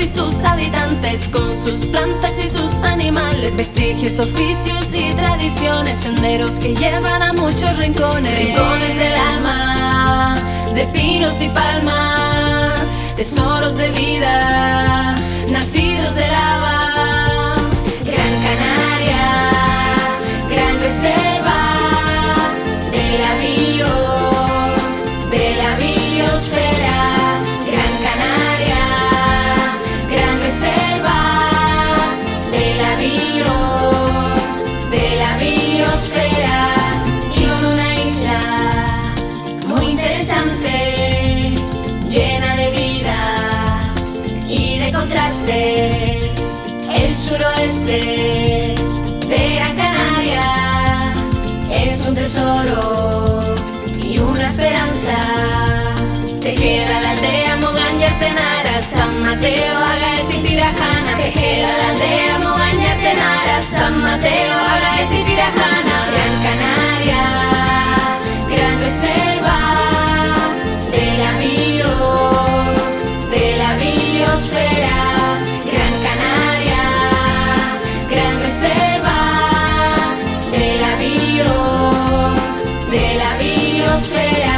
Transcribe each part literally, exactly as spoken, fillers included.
y sus habitantes, con sus plantas y sus animales, vestigios, oficios y tradiciones, senderos que llevan a muchos rincones, rincones del alma, de pinos y palmas, tesoros de vida, nacidos del lava. Gran Canaria, gran reserva de la bio, de la biosfera. Gran Canaria, gran reserva de la bio, de la biosfera. Y con una isla muy interesante, llena de vida y de contrastes. El suroeste de Gran Canaria es un tesoro y una esperanza. Tejeda, la aldea, Mogaña, Artenara, San Mateo, Agaete y Tirajana. Tejeda, la aldea, Mogaña, Artenara, San Mateo, Agaete y Tirajana. Gran Canaria, gran reserva de la bio, de la biosfera. Gran Canaria, gran reserva de la bio, de la biosfera.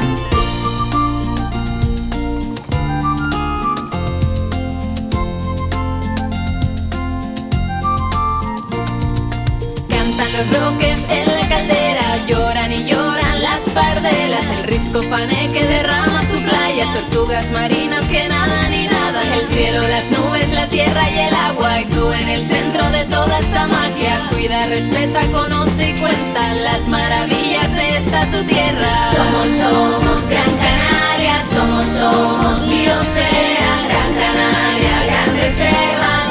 Cantan los roques en la caldera, lloran y lloran las pardelas, el risco fané que derrama su playa, tortugas marinas que nadan y nadan, el cielo, las nubes, la tierra y el agua, y tú en el centro de toda esta magia. Cuida, respeta, conoce y cuenta las maravillas de esta tu tierra. Somos, somos Gran Canaria, somos, somos biosfera. Gran Canaria, gran reserva.